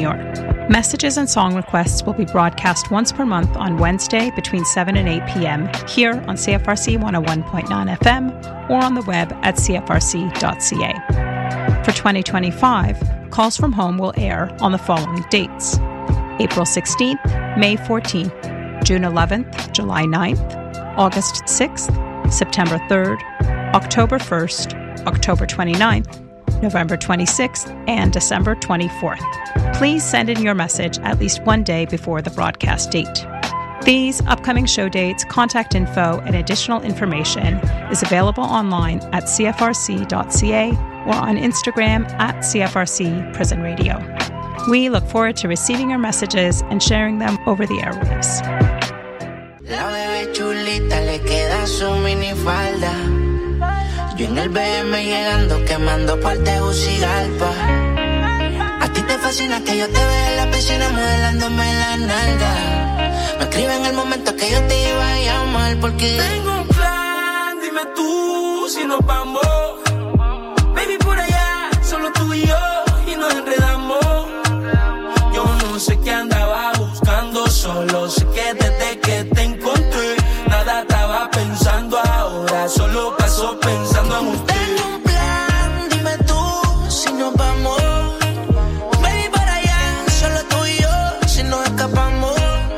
York. Messages and song requests will be broadcast once per month on Wednesday between 7 and 8 p.m. here on CFRC 101.9 FM or on the web at cfrc.ca. For 2025, Calls from Home will air on the following dates: April 16th, May 14th, June 11th, July 9th, August 6th, September 3rd, October 1st, October 29th, November 26th, and December 24th. Please send in your message at least one day before the broadcast date. These upcoming show dates, contact info, and additional information is available online at cfrc.ca or on Instagram at CFRC Prison Radio. We look forward to receiving your messages and sharing them over the airwaves. La bebé chulita le queda su minifalda. Yo en el BM llegando, quemando por Tegucigalpa. A ti te fascina que yo te vea en la piscina modelándome la nalga. Me escribe en el momento que yo te iba a llamar porque tengo un plan, dime tú si nos vamos. Baby, por allá, solo tú y yo, y nos enredamos. Yo no sé qué andaba buscando, solo sé que desde que te encontré nada estaba pensando ahora, solo paso pensando en usted. Tengo un plan, dime tú si nos vamos. Baby, para allá, solo tú y yo, si nos escapamos.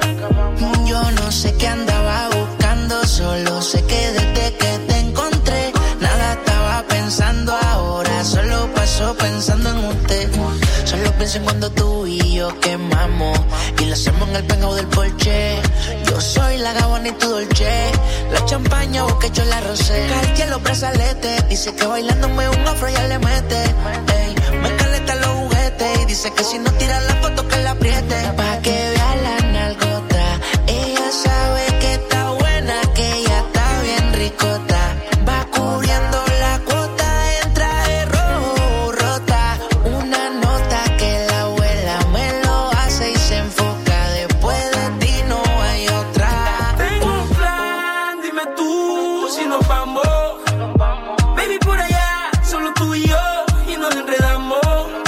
Yo no sé qué andaba buscando, solo sé que desde que te encontré nada estaba pensando ahora, solo paso pensando en usted. Solo pienso en cuando tú y yo quemamos y lo hacemos en el penthouse del Porsche. Yo soy la Gabbana y tu Dolce, la champaña vos que yo la rosé. Cartier los brazaletes, dice que bailándome un afro ya le mete. Ey, me caleta los juguetes y dice que si no tira la foto que la apriete. Pa' que vea la nalgota, ella sabe que está buena, que ella está bien ricota. Va cubriendo la cuota en traje rojo rota. Una nota que la abuela me lo hace y se enfoca. Después de ti no hay otra. Tengo un plan, dime tú si nos vamos. Baby, por allá, solo tú y yo, y nos enredamos.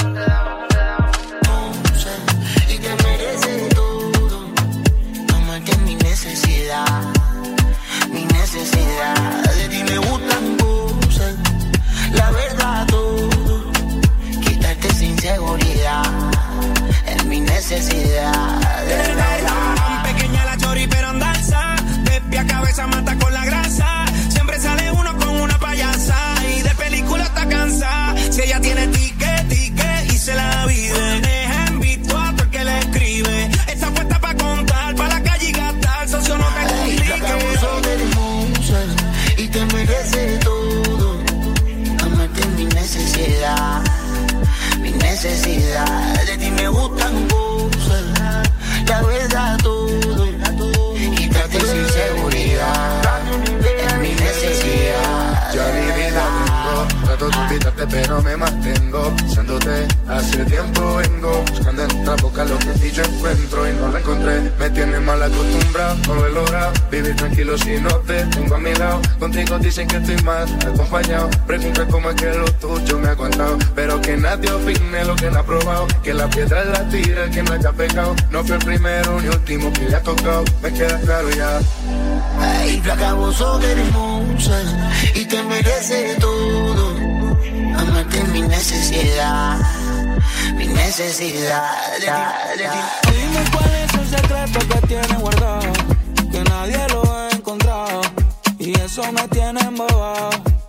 Y te mereces todo, amarte es mi necesidad, mi necesidad. De ti me gustan cosas, la verdad todo, quitarte esa inseguridad, es mi necesidad. De verdad. Pequeña la chori pero andanza, de pie a cabeza mata con la grasa. Siempre sale uno con una payasa y de película está cansada. Si ella tiene ticket y se la vive, deja en visto a todo el que le escribe. Está puesta pa' contar, pa' la calle y gastar, socio no te complique. Sos hermosa y te mereces todo, amarte es mi necesidad, mi necesidad. De ti me gustan cosas, la verdad todo, quítate esa inseguridad, es mi necesidad. Yo a mi vida vengo, trato de olvidarte pero me mantengo pensándote, hace tiempo vengo buscando en otra boca lo que en ti yo encuentro y no la encontré. Me tienes mal acostumbrado, no lo he logrado vivir tranquilo si no te tengo a mi lado. Contigo dicen que estoy más acompañado, preguntan cómo es que lo tuyo me ha aguantado, pero que nadie opine lo que no ha probado, que la piedra la tira el que no haya pecado. No fui el primero ni último que le ha tocado, me queda claro ya. Ay, flaca, vos sos hermosa y te mereces todo, amarte es mi necesidad, mi necesidad. Dime cuál es el secreto que tienes guardado, que nadie lo ha encontrado, y eso me tiene embobado.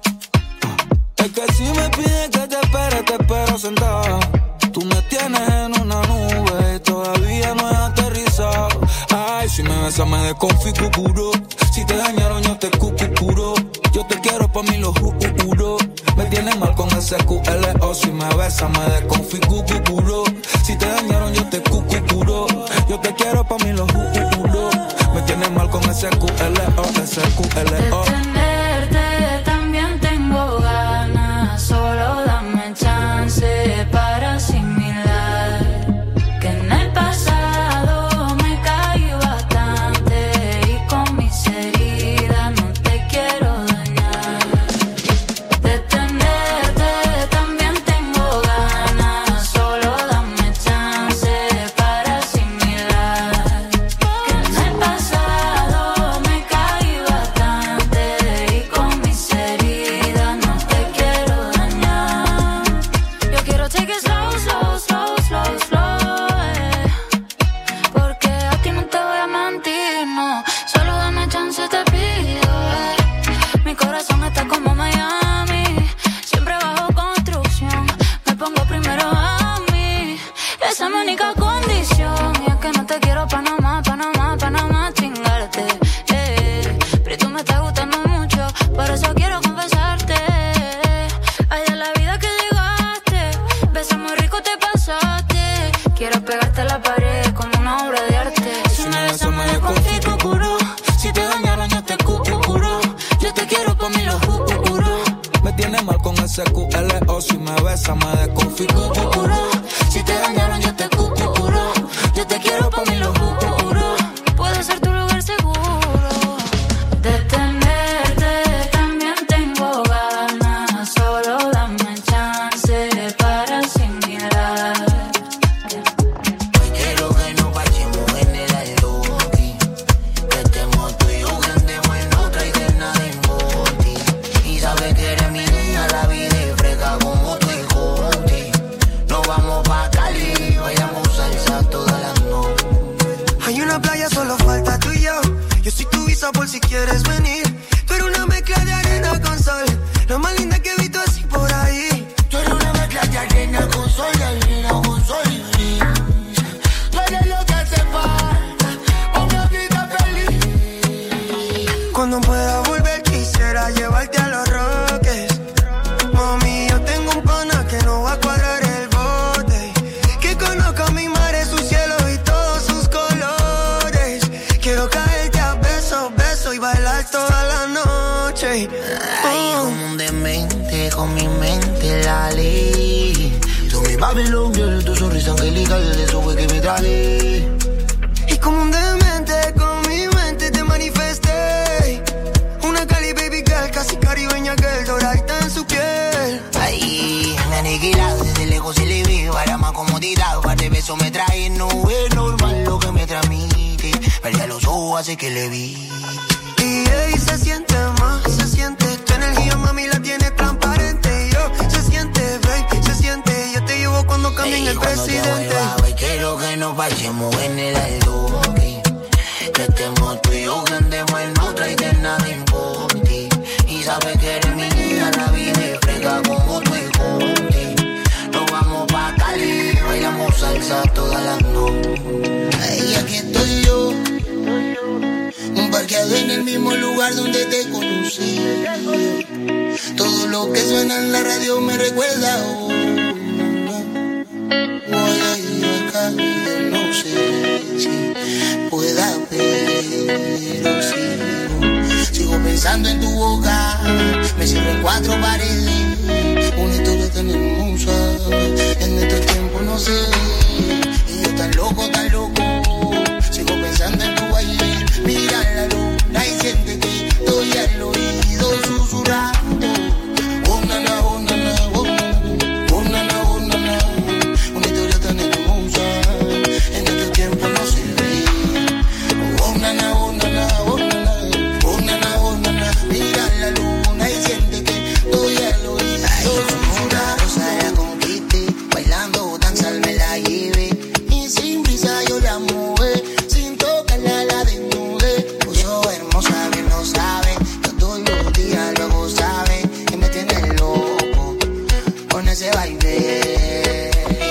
Es que si me pides que te espero sentado. Tú me tienes en una nube y todavía no he aterrizado. Ay, si me besas me desconfiguro. Si te dañaron yo te cucuro. Yo te quiero pa' mí lo juro. Me tienes mal con ese QLO. Si me besas me desconfiguro. Si te dañaron yo te cucuro. Yo te quiero pa' mí lo juro. Me tienes mal con ese QLO, ese QLO. De tenerte también tengo ganas. Solo dame chance para asimilar que en el pasado me caí bastante y con mis heridas no te quiero dañar. De tenerte también tengo ganas. Solo dame chance esa es mi única condición. Y es que no te quiero pa' nada más, pa' nada más, pa' nada más chingarte. Pero tú me estás gustando mucho, por eso quiero confesarte. Ay, de la vida que llegaste, besos muy rico te pasaste. Quiero pegarte a la pared como una obra de arte. Si me besas me desconfiguro, si te dañaron yo te curo. Yo te quiero pa' mí lo juro. Me tiene mal con ese QLO, si me besas me desconfiguro. Si te dañaron yo te curo. Yo te quiero pa' mí lo juro. Puede ser tu lugar seguro. De tenerte también tengo ganas. Solo dame chance para asimilar. Hoy quiero que nos vayamos en el altoqui. Que estemos tú y yo, que andemos en otra y que nada importe. Y sabes que eres mi niña, la vida es fresca como tu hijo. Nos vamos pa' Cali, bailamos salsa toda la noche. Hay una playa, solo falta tú y yo. Yo soy tu visa por si quieres venir. Tú eres una mezcla de arena con sol, lo más linda que he visto así por ahí. Tú eres una mezcla de arena con sol, de arena con sol y gris. Tú eres lo que hace falta, una vida feliz. Cuando pueda volver quisiera llevarte a Los Roques. Mami, yo tengo un pana que no va a cuadrar el bote. Que conozca mi mar, su cielo y todos sus colores. Quiero caerte a besos y bailar toda la noche. Ay, como un demente, con mi mente la ley. Tú mi Babylon, girl, tu sonrisa angelical, eso fue que me traje. Y como un demente con mi mente te manifesté. Una Cali baby girl, casi caribeña girl, doradita en su piel. Ay, me aniquilado, desde lejos se le ve para más comodidad. Par de besos me trae, no es normal lo que me transmite. Perdí los ojos, hace que le vi. Y ey, se siente más, se siente. Tu energía, mami, la tienes transparente. Yo, se siente, babe, se siente. Yo te llevo cuando cambien el presidente. Hoy quiero que nos vayamos en el altoqui. Que estemos tú y yo, que andemos en otra y que nada importe. Y sabes que eres mi niña, la vida es fresca como tu hijo. Nos vamos pa' Cali, bailamos salsa toda la noche. Ay, aquí estoy yo, parqueado en el mismo lugar donde te conocí. Todo lo que suena en la radio me recuerda a uno. Voy a ir acá, no sé si pueda, pero sigo pensando en tu boca. Me cierro en cuatro paredes, una historia tan hermosa. En estos tiempos no sé, y yo tan loco, sigo pensando en tu baile. Mira la luna y siente que estoy al oído susurrando. Oh, nana, oh, nana, oh, nana, oh, nana, oh, nana. Una historia tan hermosa, en estos tiempos no se ve. Oh, nana, oh, nana, oh, nana, oh, nana, oh, nana. Mira la luna y siente que estoy al oído susurrando. La conquiste, bailando, danza me la llevé. Y sin prisa yo la mové, sin tocarla la desnudé. Puso hermosa, bien lo sabe. Yo estoy los días, luego sabe que me tiene loco con ese baile.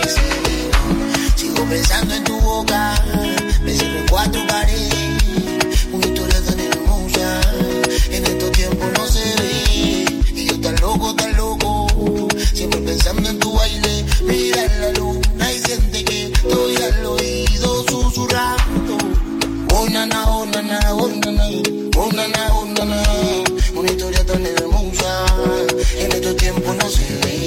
Sigo pensando en tu boca, me cierro en cuatro paredes. Una historia tan hermosa, en estos tiempos no se ve. Y yo tan loco, siempre pensando en tu baile. Mira la luna y siente que estoy al oído susurrando. Oh, nana, oh, nana, oh, nana, oh, nana, oh, nana. Una historia tan hermosa, en estos tiempos no se ve.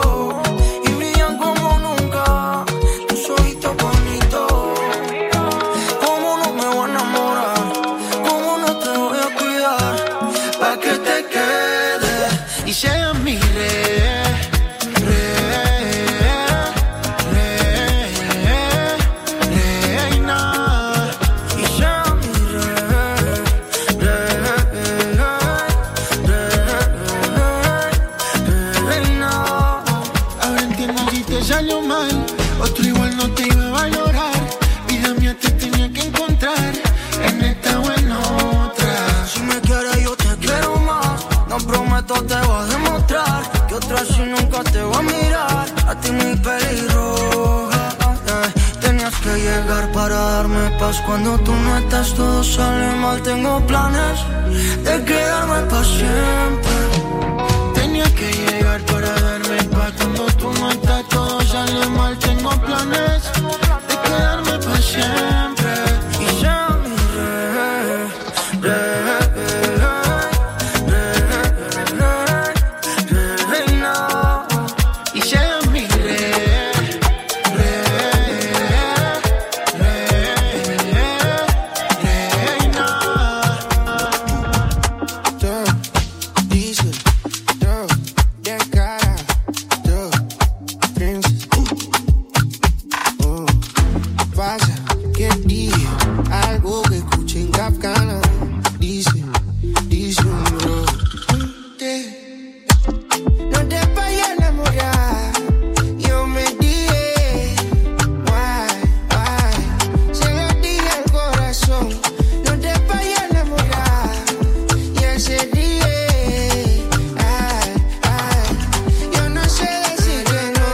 y brillan como nunca tus ojitos bonitos. ¿Cómo no me voy a enamorar? ¿Cómo no te voy a cuidar? Pa' que te quedes y seas mi salió mal, otro igual no te iba a valorar. Vida mía, te tenía que encontrar en esta o en otra. Si me quieres yo te quiero más, no prometo te voy a demostrar que otra así nunca te voy a mirar. A ti muy pelirroja, tenías que llegar para darme paz. Cuando tú no estás todo sale mal, tengo planes de quedarme para siempre. Tenías que llegar para darme paz. Cuando tú no estás todo sale mal, tengo planes de quedarme para siempre. Y sea mi reina. Y sea mi reina. Dice, de cara, princess. Pasa que dije algo que escuché en Capcana. Dice, bro, no te vayas a enamorar. Yo me dije, why, se lo dije al corazón. No te vayas a enamorar. Y ese día, yo no sé decir que no.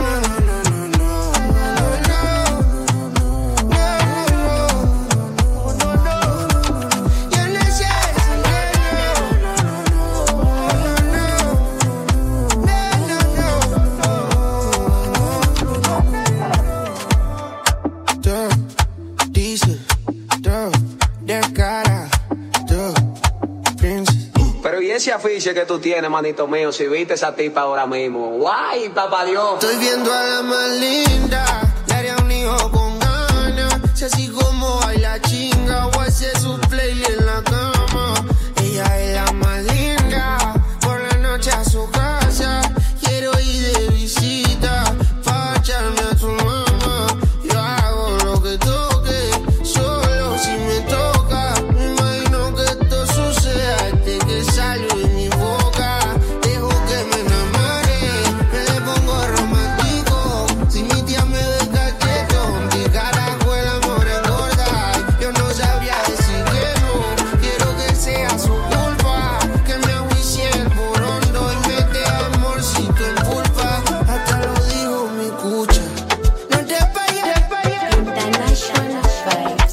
Pero y ese afiche que tú tienes, manito mío, si viste esa tipa ahora mismo. ¡Guay, papá Dios! Estoy viendo a la más linda, le haría un hijo con ganas. Si así como baila chinga, o hace su playlist en la cama. Ella es la más linda, por la noche a su casa. Quiero ir de visita, pa' echarme a tu mamá. Yo hago lo que toque, solo si me toca. Me imagino que esto suceda desde que salió de mi boca. Dejo que me enamore, me le pongo romántico. Si mi tía me ve cacheto, ¿qué carajo el amor engorda? Yo no sabría decir que no, quiero que sea su culpa. Que me ahuicie el porondo y mete amorcito en pulpa. Hasta lo dijo mi cucha. No te vayas, International vibes.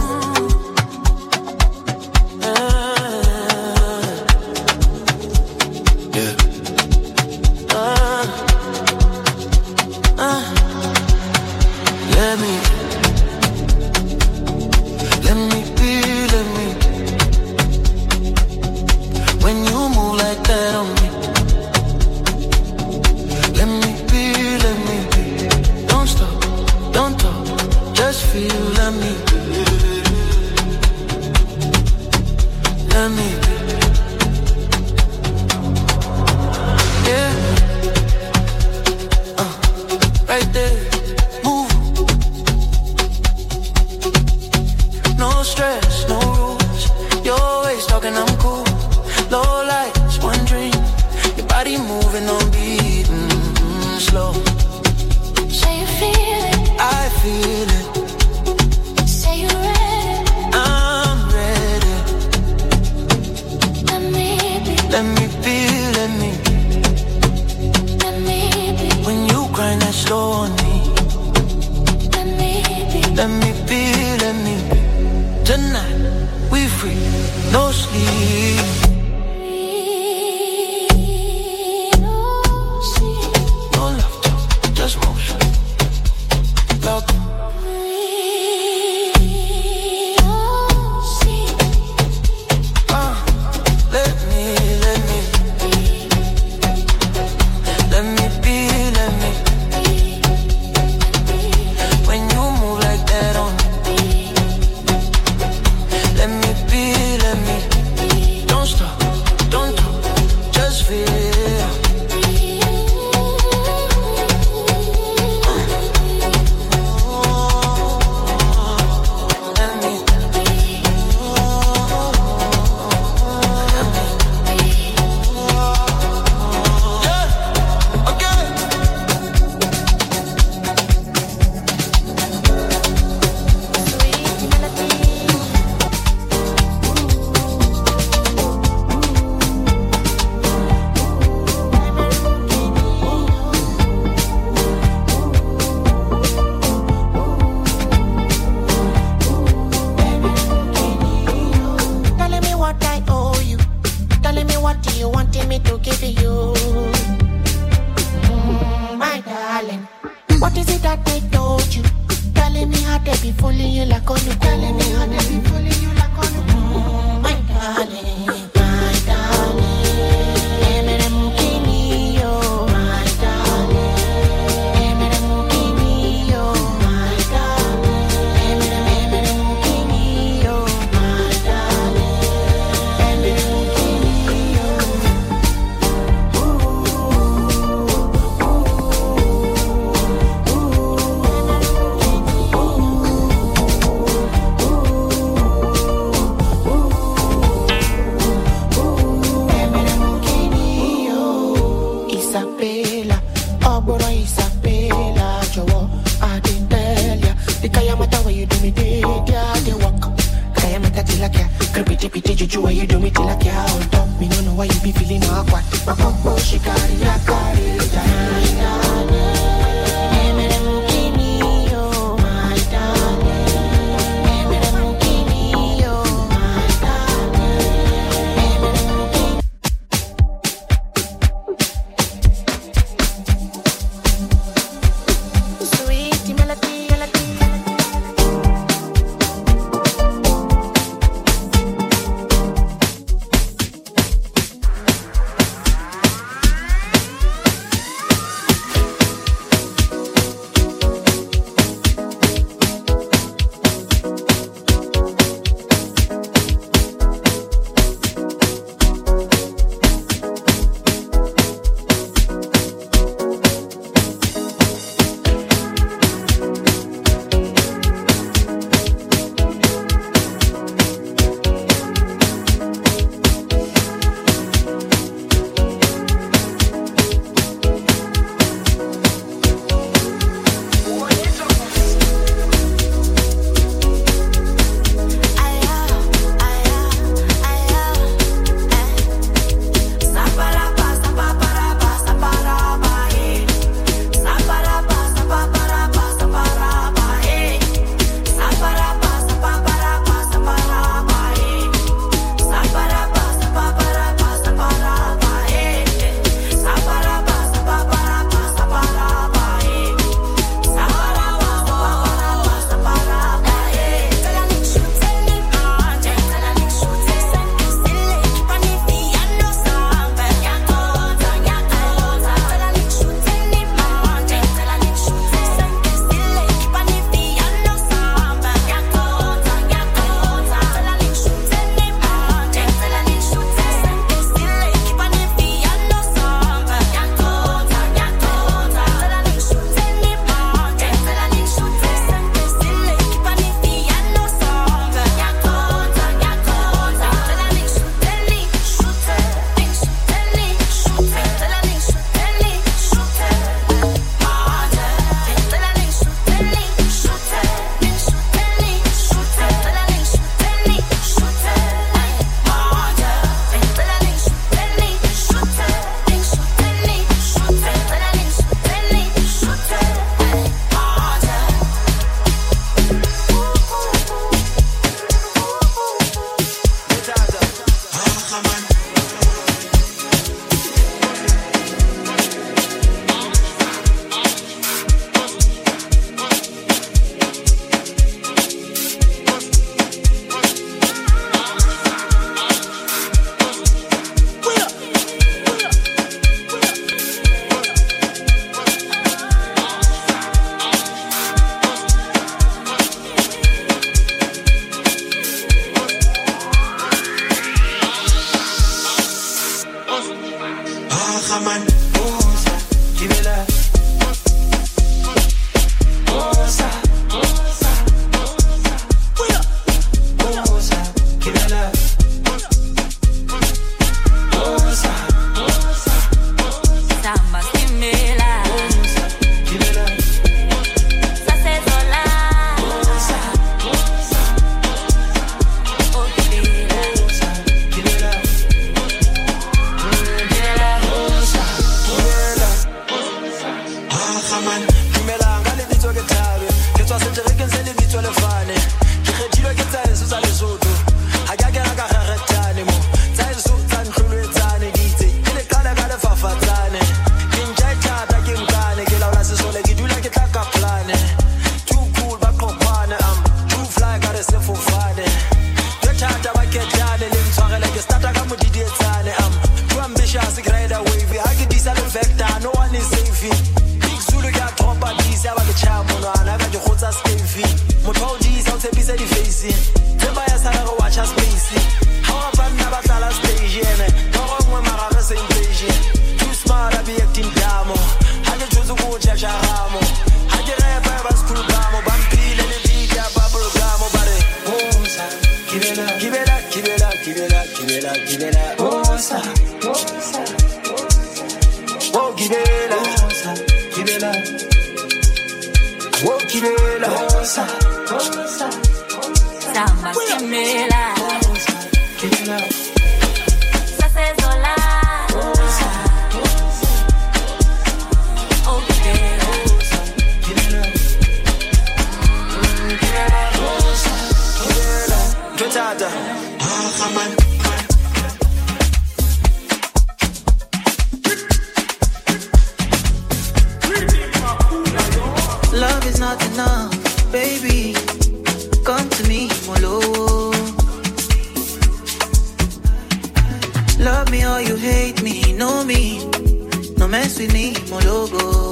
Let me be. When you move like that on me. Let me be. Don't stop, don't talk, just feel, let me be. Let me be. Yeah. Right there. Move. No stress, no rules. You're always talking, I'm cool. Low lights, one dream. Your body moving on beat, slow. Say you feel it, I feel it, say you're ready. I'm ready. Let me be, Let me be. let me be, When you grind that slow on me. let me be. Let me be. Tonight, we free, no sleep. No love talk, just motion. Love. Let me be. not enough, baby. Come to me, molo. Love me or you hate me, know me. No mess with me, mologo.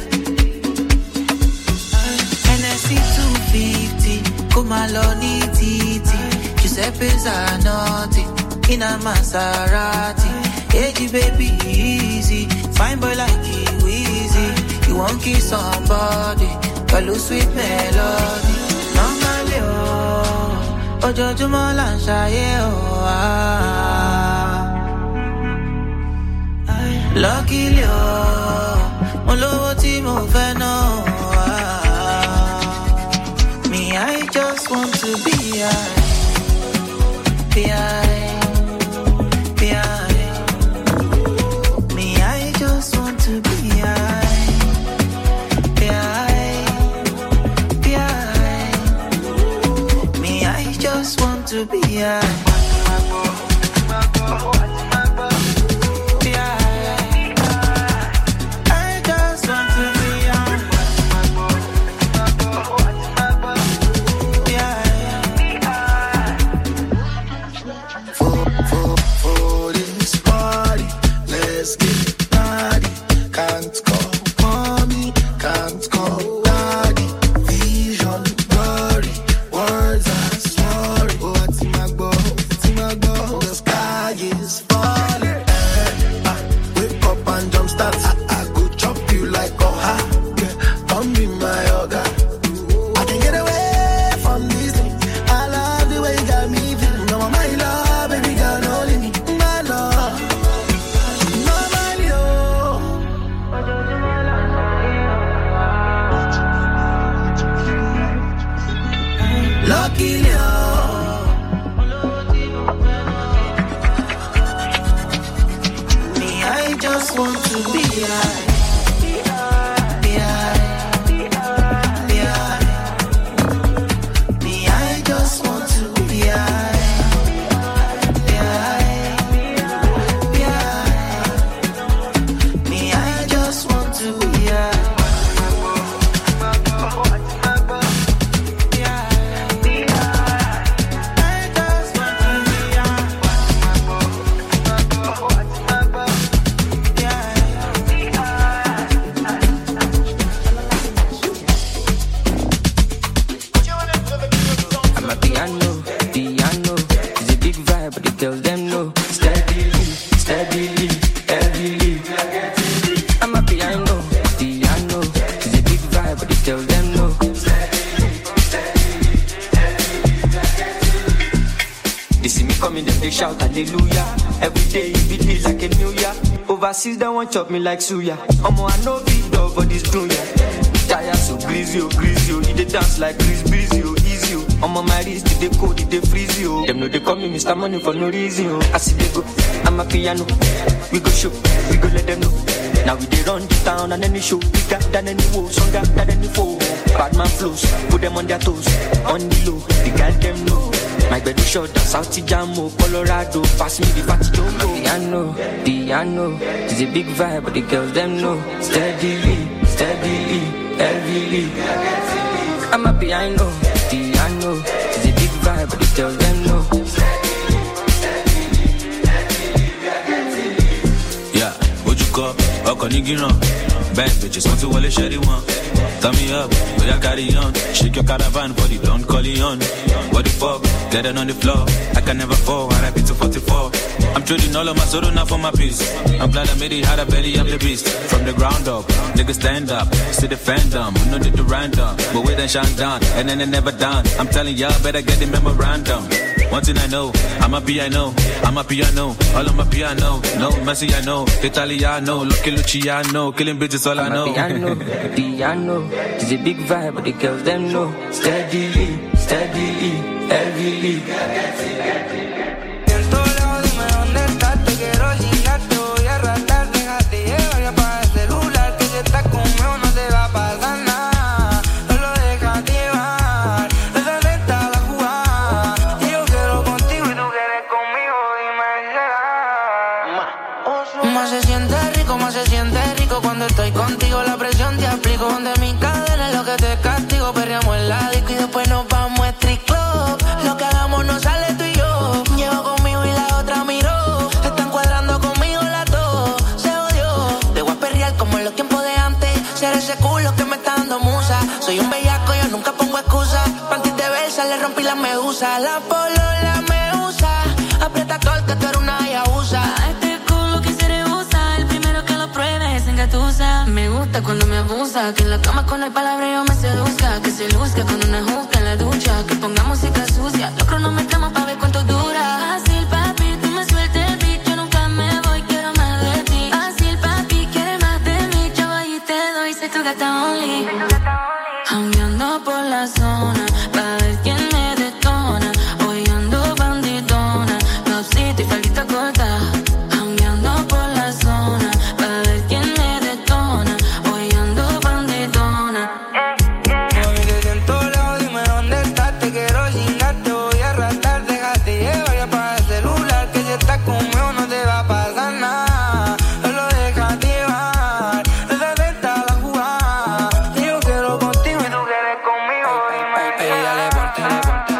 NSC 250, come along, titi. Giuseppe Zanotti, in a Maserati. Hey, baby, easy. Fine boy like you, easy. You won't kiss somebody, but lose sweet melody. Normally, oh, Ojojumo la nsaye, oh, Luckily, oh, mo lowo tí mo fẹ́ náà, Me, I just want to be high. Be high. Be high. Me, I just want to be high. Be high. Be high. Me, I just want to be high. Overseas, they won't chop me like suya. Omo, I know big dog for this dunya. Tire so greasy, oh, greasy, oh. He dey dance like Chris Breezy, oh, easy, oh. Omo, my wrist, they cold, they freeze, oh. Them know they call me Mr. Money for no reason, oh. I see they go, I'm a piano. We go show, we go let them know. Now we they run the town and any show bigger than any woe, stronger than any foe. Bad man flows, put them on their toes. On the low, the girl them know. My bed is short, South Jamo, Colorado, pass me the party don't go. Piano, it's a big vibe, but the girls them know. Steadily, heavily. I'm a piano, it's a big vibe, but the girls them know. Yeah, what you call? Okonigiran, bad bitches want to wale shady one. Turn me up, we are carry on. Shake your caravan for the Don Corleone. What the fuck? Get it on the floor. I can never fall. I rap it to 44. I'm trading all of my soul now for my peace. I'm glad I made it, had a belly, I'm the beast. From the ground up, niggas stand up. See the fandom, we know they do random. But we done shine down, and then they never done. I'm telling y'all, better get the memorandum. One thing I know, I'm a piano. All on my piano. No Messi, I know. Italiano, Lucky Luciano. Killing bitches, all I know. Piano, it's a big vibe, but the girls them know. Steadily, heavily. Más se siente rico cuando estoy contigo. La presión te aplico. De mi cadera es lo que te castiga. usa, la polola me usa. Aprieta corta, tú eres una yabusa. Este culo que se rehúsa, el primero que lo pruebe es engatusa. Me gusta cuando me abusa, que en la cama con el palabreo me seduzca. Que se luzca con una juca en la ducha, que ponga música sucia. Lo cronometramos pa' ver cuánto dura. Fácil, papi, tú me sueltes el beat, yo nunca me voy, quiero más de ti. Fácil, papi, quieres más de mí, yo voy y te doy, soy tu gata only. Jangueando por la zona, pa' ver quién me detona. Hoy ando bandidona, topsito y faldita corta. Jangueando por la zona, pa' ver quién me detona. Hoy ando bandidona. Voy desde todos lados, dime dónde estás. Te quiero chingar, te voy a arrastrar. Déjate llevar, ya apaga el celular. Que si estás conmigo no te va a pasar nada. Solo déjate llevar, desde esta la jugada. Yo quiero contigo y tú quieres conmigo. Dime, dale, ponte, dale, ponte.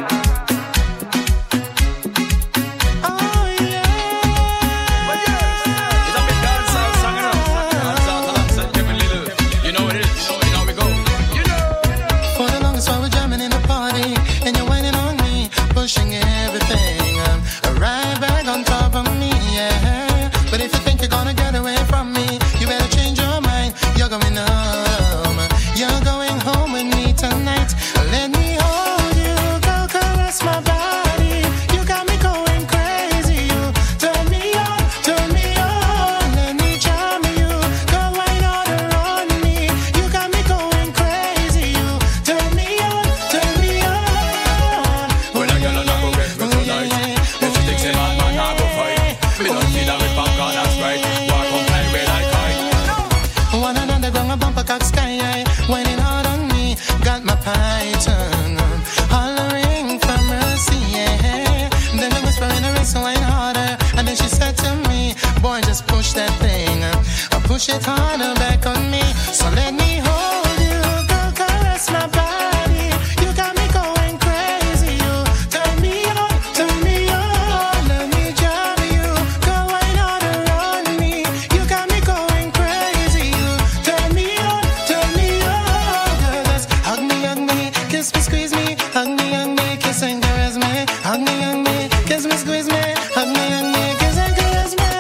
It's a big dancehall song, you know. Dancehall alongside Kevin Little. You know what it is. You know we go. You know. For the longest while we're jamming in the party, and you're whining on me, pushing everything right back on top of me, yeah. But if you think you're gonna get away from me, you better change your mind. You're going home. You're going home with me tonight. Let me hold you, go caress my body. You got me going crazy. You turn me on, turn me on. Let me charm you, go right on around me. You got me going crazy. You turn me on, turn me on. When a girl not go get me tonight, if she thinks a man not go fight, me don't feel that with popcorn and Sprite. Walk on play with like kite. One another ground a bumper cock sky high, whining hard on me, got my python hollering for mercy, yeah. Then I whisper in her ear, so whine harder, and then she said to me, boy, just push that thing, push it harder back on me. So let me hold you, go caress my body. You got me going crazy. You turn me on, turn me on. Let me jam you, go right on around me. You got me going crazy. You turn me on, turn me on. Girl, just hug me, kiss me, squeeze me. Hug me, kiss and caress me. Hug me, kiss me, squeeze me. Hug me, kiss and caress me.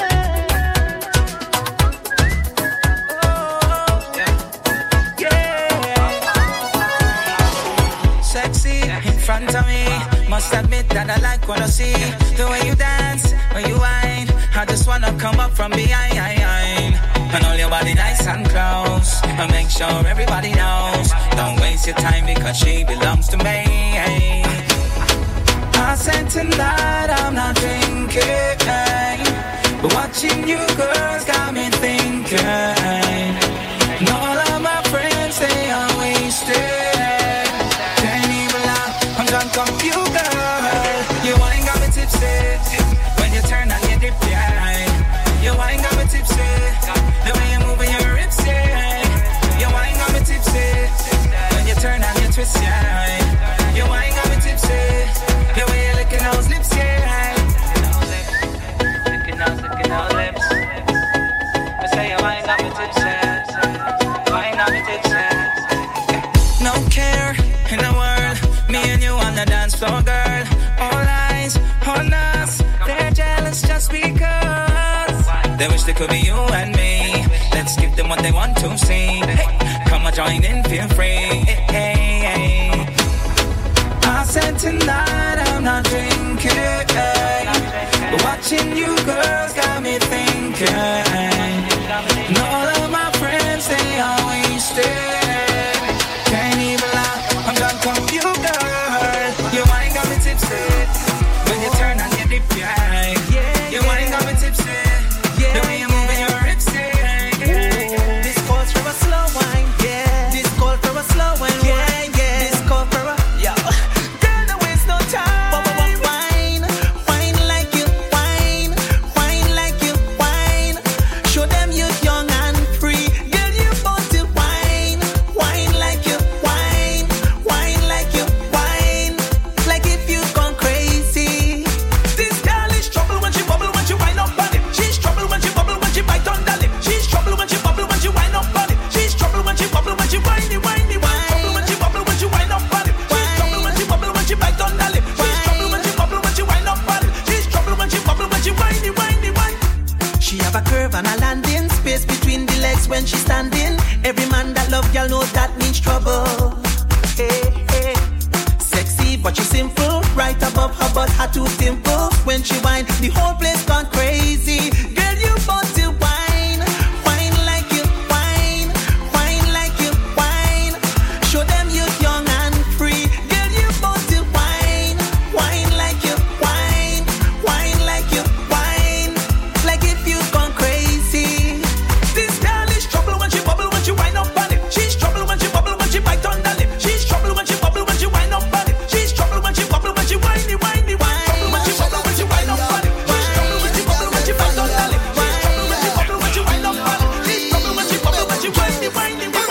Sexy in front of me, must admit that I like what I see. The way you dance, when you whine, I just wanna come up from behind. And hold your body nice and close, and make sure everybody knows. Don't waste your time because she belongs to me. I said tonight I'm not drinking, but watching you girls got me thinking. And all of my friends, they are wasted. Can't even lie, I'm drunk off you, girl. Your wine got me tipsy. When you turn on your dip, yeah. Your wine got me tipsy. The way you move your hips, yeah. Your wine got me tipsy. When you turn on your twist, yeah. Your wine got me tipsy. The way you licking those lips, yeah. Licking those lips. I say your wine got me tipsy. Wine got me tipsy. No care in the world, me and you on the dance floor, girl. All eyes on us, they're jealous just because they wish they could be you and me. Let's give them what they want to see. Hey, come on, join in, feel free. Hey. I said tonight I'm not drinking, but watching you girls got me thinking. And all of my friends, they are wasted. Can't even lie, I'm drunk on you, girl. Your wine got me tipsy. When you turn on your dip, yeah. Your wine got me tipsy. The way you moving your hips, yeah. This calls for a slow wine, yeah. This calls for a slow wine, yeah. This calls for a girl, don't waste no time. Wine like you, wine like you, wine. that means trouble. Hey, hey. Sexy, but she's simple. Right above her butt, her two dimples. When she whine, the whole place gone crazy. Girl, you want to whine, whine like you whine, whine like you whine. Show them you're young and free. Girl, you want to whine, whine like you whine, whine like you whine. Like if you've gone crazy. This girl is trouble when she bubble, when she whine up on it. She's trouble when she bubble, when she bite on the lip. She's trouble when she bubble, when she whine up on it. She's trouble when she bubble, when she whiny, whiny, whine. Trouble when she bubble, when she whine up on it. She's trouble when she bubble, when she bite on the lip. She's trouble when she bubble, when she whine up on it. She's trouble when she bubble, when she whiny, whiny, whiny.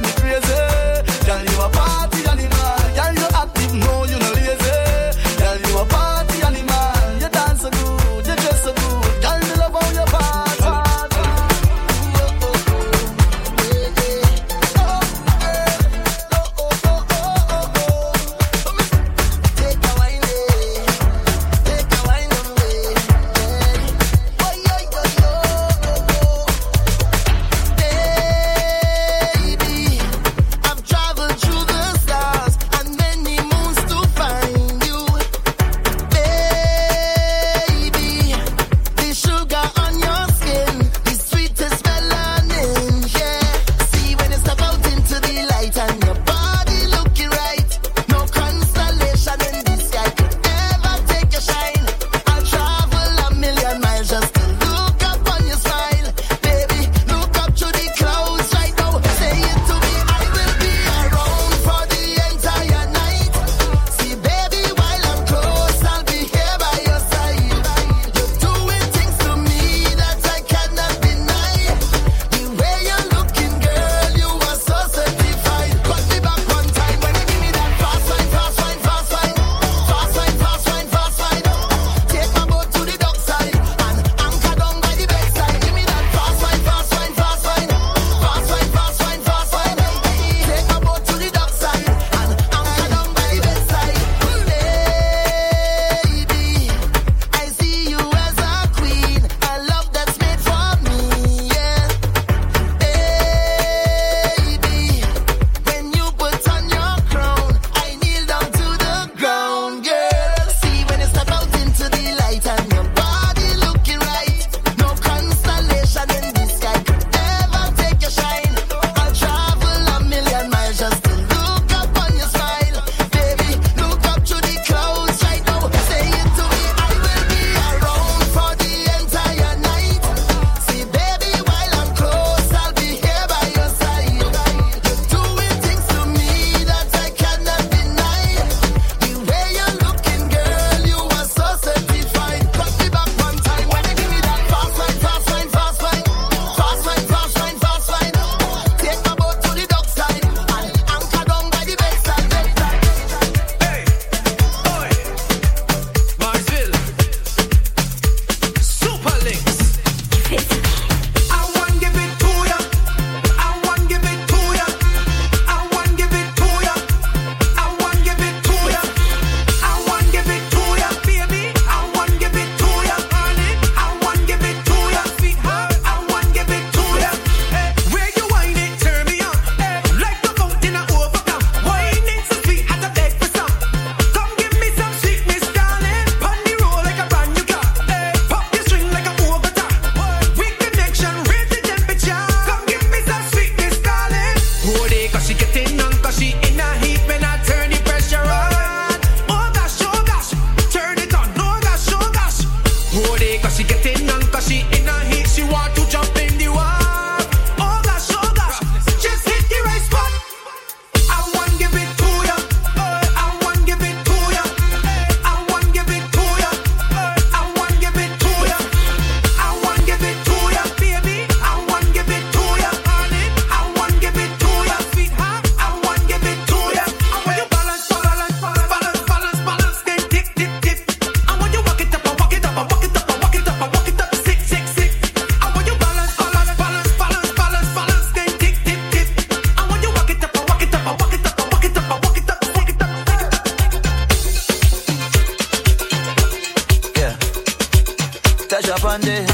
Girl, you a party animal. Girl, you active, no, you no lazy. Girl, you on this.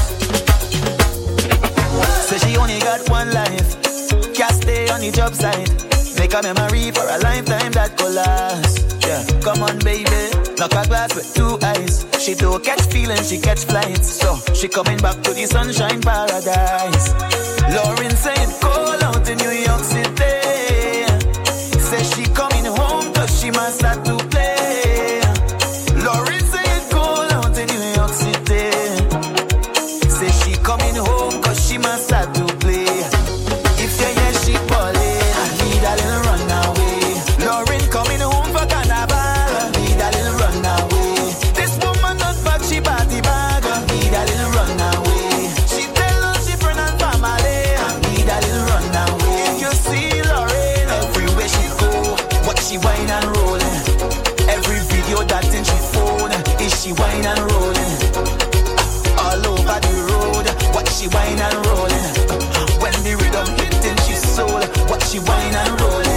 Say she only got one life, can't stay on the job site. Make a memory for a lifetime that could last. Yeah, come on baby, knock a glass with two eyes. She don't catch feelings, she catch flights. So she coming back to the sunshine paradise. Lauren saying cold out in New York City. Say she coming home cause she must have to play. Lauren saying cold out in New York City. Say she coming home cause she must have to play. If you hear she ballin', I need a little runaway. Lauren coming home for carnival, I need a little runaway. This woman not back, she party bag, I need a little runaway. She tell us she friend and family, I need a little runaway. If you see Lauren, everywhere she go, what she whine and rollin'. Every video that in she phone, is she whine and rollin'. All over the road, what she whine and rollin'. When the rhythm hitting she soul, what she whine and rollin'.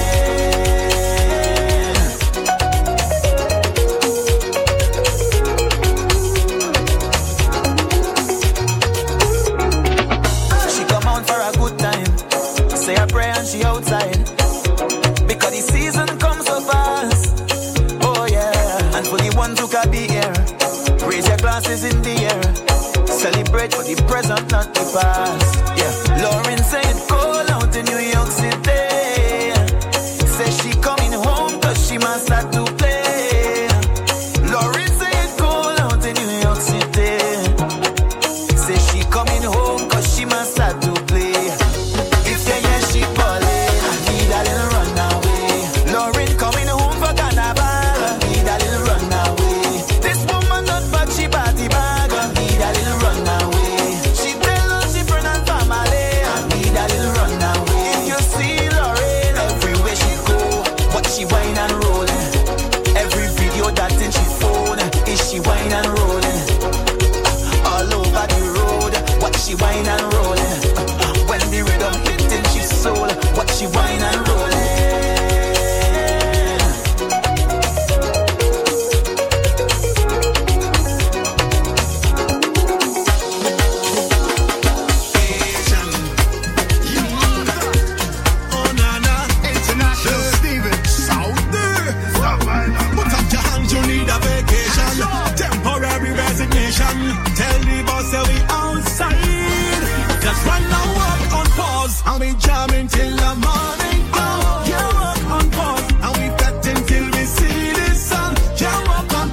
She come out for a good time, say a prayer and she outside, because the season comes so fast. Oh yeah, and for the ones who can be here, raise your glasses in the air. Celebrate for the present, not the past. Yeah, Lauren saying cold out in New York City. Say she coming home cause she must have to play. Lauren saying cold out in New York City. Say she coming home cause she must have to play. If you hear she ballin', I need a little runaway. Lauren coming home for carnival, I need a little runaway. This woman not back, she party bag, I need a little runaway. She tell us she friend and family, I need a little runaway. If you see Lauren, everywhere she go, what she whine and rollin'. Every video that in she phone, is she whine and rollin'. All over the road, what she whine and rollin'. When the rhythm hitting she soul, what she whine and rollin'. Tell the boss that we outside. Just run now, walk on pause, and we jamming till the morning. Oh, yeah, walk on pause, and we betting till we see the sun. Yeah, walk on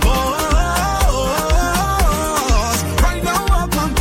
pause. Right now, walk on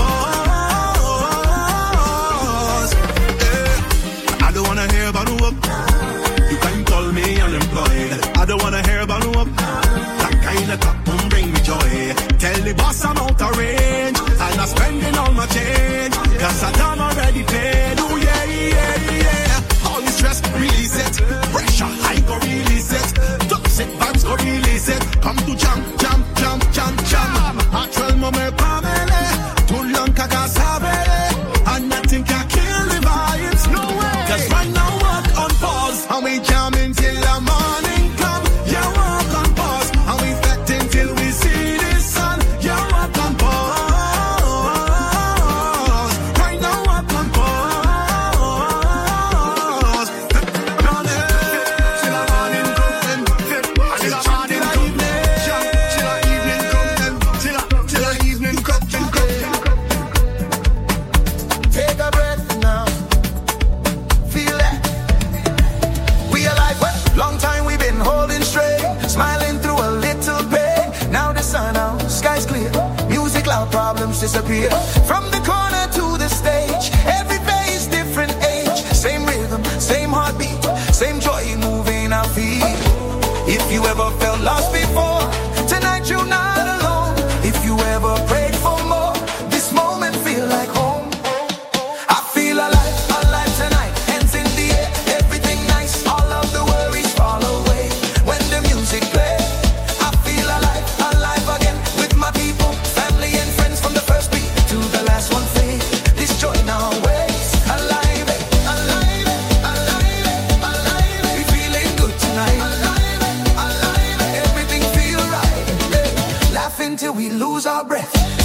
pause. I don't wanna hear about the work. You can call me unemployed. I don't wanna hear about the work. That kind of talk won't bring me joy. Tell the boss I'm out of range, and I'm spending all my change, cause I done already paid. Oh yeah, yeah, yeah. All the stress, release it. Pressure, I go release it. Toxic vibes, go release it. Come to jam, jam, jam, jam, jam. Actual moment, family. Too long, kaka sabele. And nothing can kill the vibes, no way. Just right now, walk on pause, and we jamming till the morning come. Yeah, walk on pause, and we betting till we see the sun. Yeah, walk on pause. Right now, walk on pause. Morning, till the morning come. Till the evening come. Till the evening come. Take a breath now. Feel that. We alive. Long time we've been holding straight, smiling through a little pain. Now the sun out, sky's clear. Music loud, problems disappear. From the corner to the stage, every face, different age. Same rhythm, same heartbeat, same joy moving our feet. If you ever felt lost before, tonight you're not alone. If you ever prayed for more, this moment feel like home. I feel alive, alive tonight. Hands in the air, everything nice. All of the worries fall away when the music plays. I feel alive, alive again with my people, family and friends, from the first beat to the last one fade. This joy now waits. Alive, alive, alive, alive. We feeling good tonight. Alive, alive.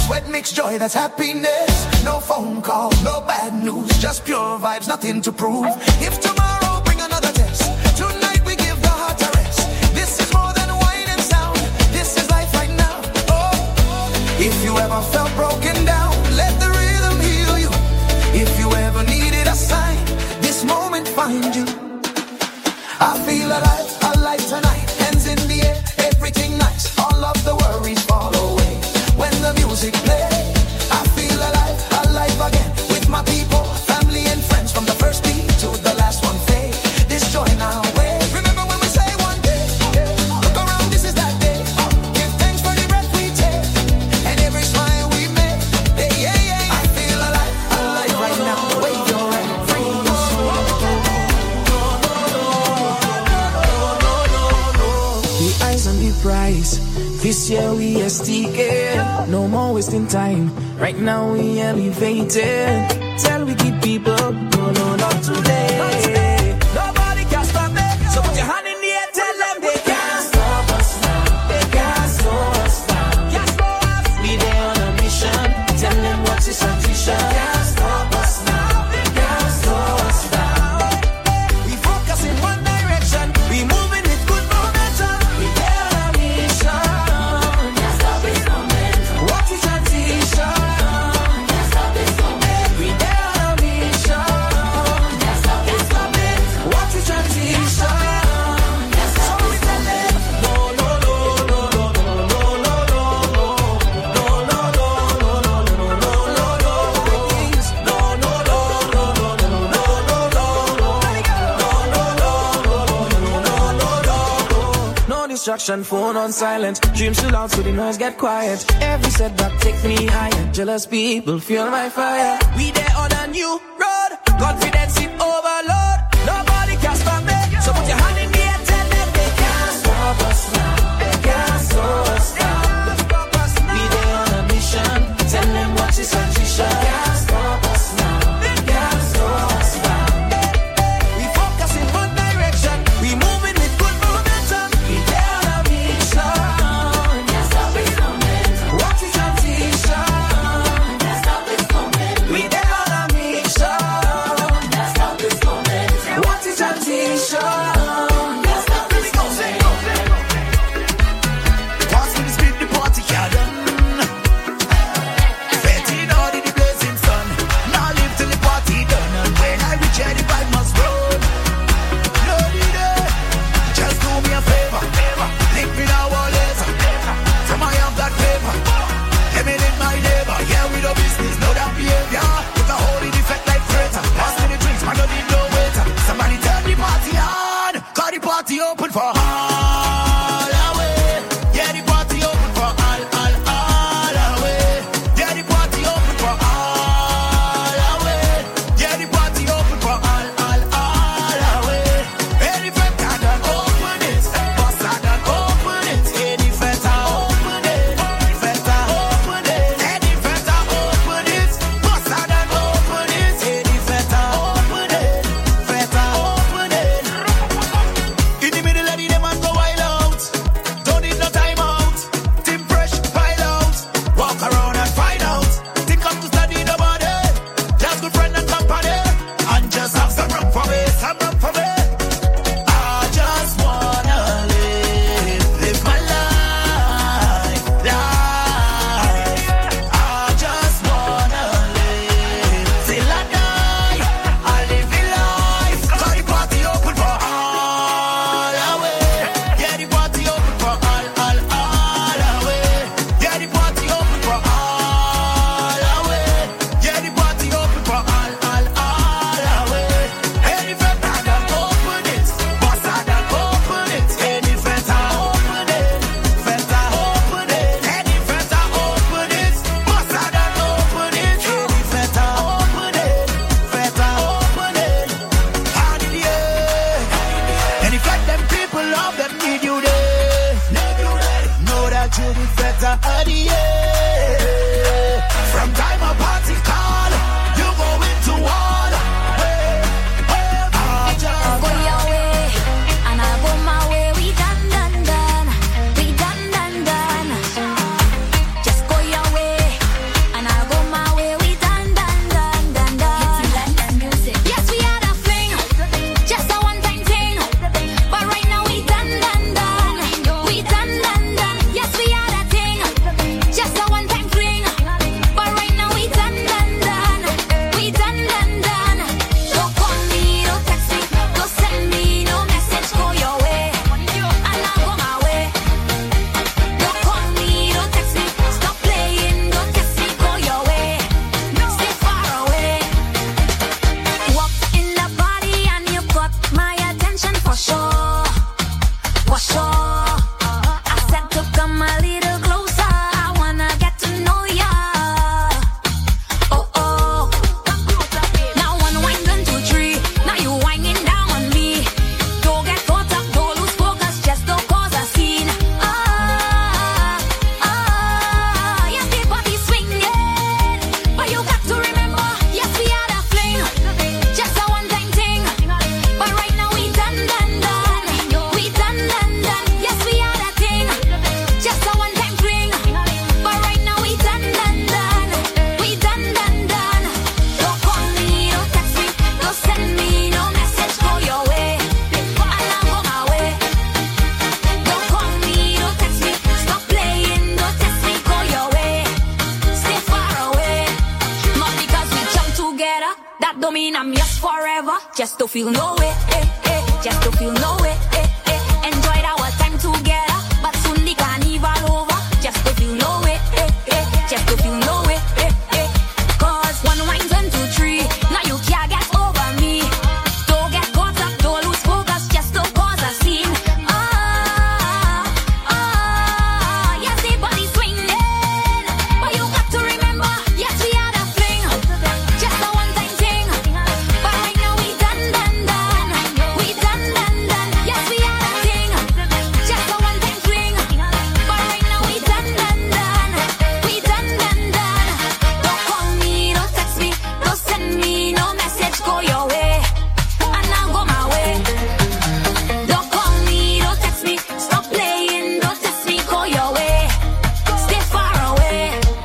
sweat mixed joy, that's happiness. No phone call, no bad news, just pure vibes, nothing to prove. If tomorrow bring another test, tonight we give the heart a rest. This is more than wine and sound, this is life right now. Oh, if you ever felt broken down, let the rhythm heal you. If you ever needed a sign, this moment find you. I feel alive, alive tonight, hands in the air, everything nice, all of the worries fall away. When the music plays, I feel alive, alive again, with my people, family and friends, from the first beat to the last one fade. This joy now way. Remember when we say one day, look around, this is that day. Give thanks for the breath we take, and every smile we make. Hey, yeah, yeah. I feel alive, alive right now. Wave your hand, free your soul. The eyes on the prize. This year we are sticking, no more wasting time. Right now we elevated. Tell wicked people, no, not today. Nobody can stop me. So put your hand in the air, tell them they can't stop us now. They can't slow us down. Can't slow us. We there on a mission. Tell them what's this ambition. Can't stop us now. They can't slow us down. We focus in one direction. We moving with good momentum. We there on a mission. Distraction, phone on silent. Dreams too loud so the noise get quiet. Every setback take me higher. Jealous people feel my fire. We there on a new road. Confidence in overload. Nobody can stop me. So put your hand in the air, tell them they can't stop us now. They can't slow us down. We there on a mission. Tell them what's this ambition. Can't stop us now. They can't slow us down. We focus in one direction. We moving with good momentum. We there. Party open for all away. Yeah, the party open for all away. Yeah, the party open for all away. Yeah, the party open for all away. Any feta done open it, bossa done open it. Any feta open it, feta open it. Any feta open it, bossa done open it. Any feta open it, feta open it. In the middle of the them and go for sure. I said to come a little closer. I wanna get to know ya. Oh oh. Now 1 wine, 2, 3. Now you whining down on me. Don't get caught up, don't lose focus, just don't cause a scene. Yes, the body swinging, but you got to remember, yes, we had a fling, just a one-time thing. But right now we done. We done. Yes, we had a thing, just a one-time fling. But right now we done. We done. Don't call me, don't text me, don't send me no message, go your way, and I'll go my way. Don't call me, don't text me, stop playing, don't text me, go your way, stay far away. Not because we jump together, that don't mean I'm yours forever. Just to feel no way, just to feel no way, enjoyed our time together, but soon the carnival over. Just to feel no way, just to feel no way, cause 1 wine, 2, 3. Now you can't get over me. Don't get caught up, don't lose focus, just don't cause a scene. Yes, the body swinging, but you got to remember, yes, we had a fling, just a one-time thing. But right now we done. We done. Yes, we had a thing, just a one-time fling. But right now we done. We done. Don't call me, don't text me, don't send me no message, go your way, and I'll go my way. Don't call me, don't text me, stop playing, don't text me, go your way, stay far away.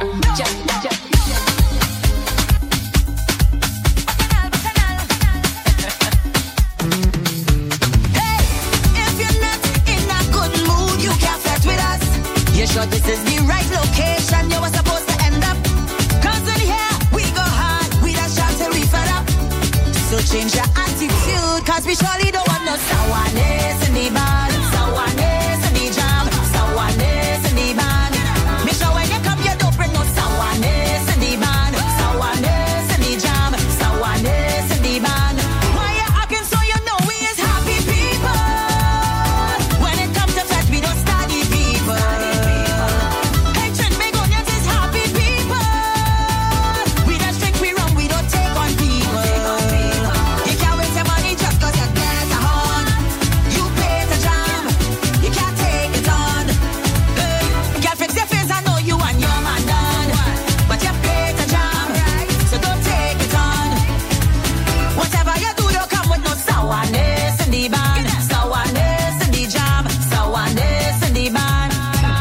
If you're not in a good mood, you can't flirt with us. You sure this is the right location you were supposed to end up? Cause in here, we go hard, we don't shout till we fed up. So change your attitude, cause we surely don't want no sourness in the band, sourness in the jam, sourness in the band. Make sure when you come, you don't bring no sourness in the band, sourness in the jam, sourness in the band. Why you acting so you know we is happy people? When it comes to flirt, we don't study people. Hey, Trent Begonias is happy people. We don't drink, we rum, we don't take on people. You can't waste your money just cause you get a horn. You pay the jam, you can't take it on. Hey, girl, fix your face, I know you and your man done. But you pay the jam, so don't take it on. Whatever you do, don't come with no sourness in the band, sourness in the jam, sourness in the band.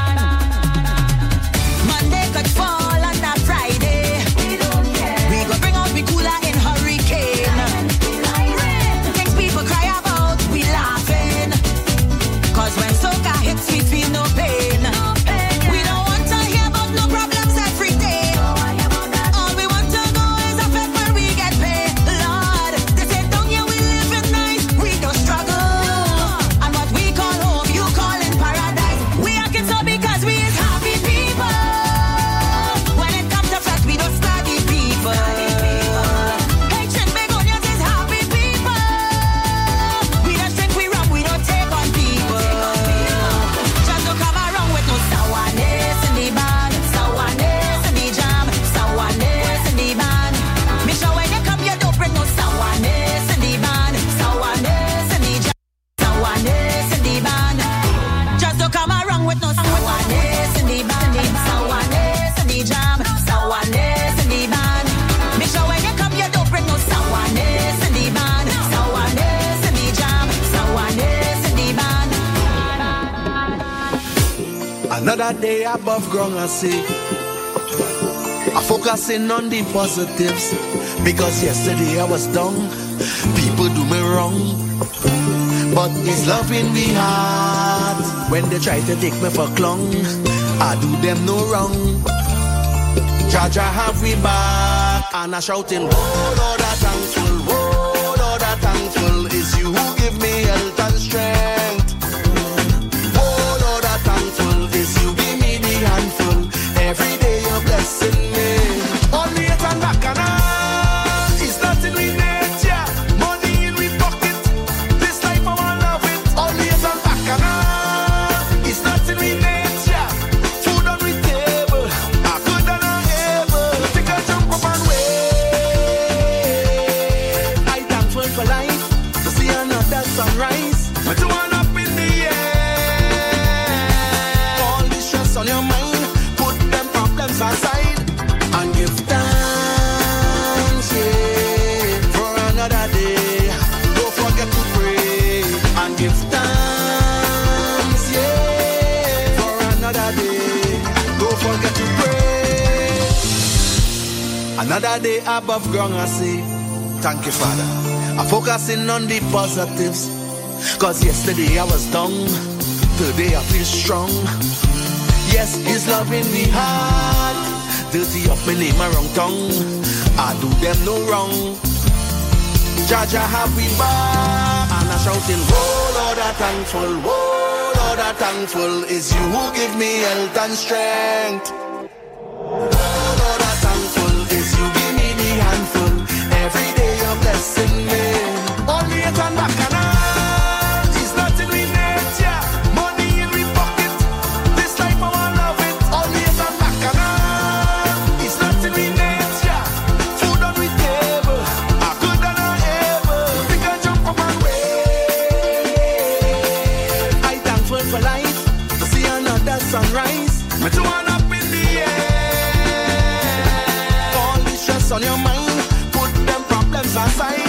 Monday could fall on a Friday. We go bring out we cooler in hurricane. Things people cry about, we laughing. Cause when soca hits, we feel no pain. We don't want to hear about no problems every day. All we want to know is a fed when we get paid. Lord, they say down here we living nice, we don't struggle. And what we call home, you call in paradise. We acting so because we is happy people. When it comes to flirt, we don't study people. Hey, Trent Begonias is happy people. We don't drink, we rum, we don't take on people. Just don't come around with no sourness in the band, sourness in the jam, sourness in the band. Make sure when you come, you don't bring no sourness in the band, sourness in the jam, sourness in the band. Just don't come around with no sourness in the band, sourness in the jam, sourness in the band. Make sure when you come, you don't bring no sourness in the band, sourness in the jam, sourness in the band. Another day above ground, I see. I focusing on the positives. Because yesterday I was down. People do me wrong. But it's love in the heart. When they try to take me for clown, I do them no wrong. Jaja have me back. And I shouting, oh Lord, I'm thankful. Oh Lord, I'm thankful. It's you who give me health and strength. Oh Lord, I'm thankful. It's you give me the handful. Every day you're blessing me. Only it and back and it's nothing we nature. Money in we pocket. This life I want love it. Only it and back and Another day above ground, I say, thank you, Father. I'm focusing on the positives. Cause yesterday I was down, today I feel strong. Yes, His love in the heart. Dirty up my name, my wrong tongue. I do them no wrong. Jaja have we back. And I shouting, oh Lord, I'm thankful. Oh Lord, I'm thankful. It's you who give me health and strength. Oh Lord, I'm thankful. It's you give me the handful. Every day you're blessing me. Only a turn back and it's nothing we nature. Money in we pocket. This life I want love it. Only a turn back and it's nothing we nature. Food on we table. I good than I ever. We can jump up and wave. I thankful for life. To see another sunrise. Me to one up in the air. All the stress on your mind. Put them problems aside.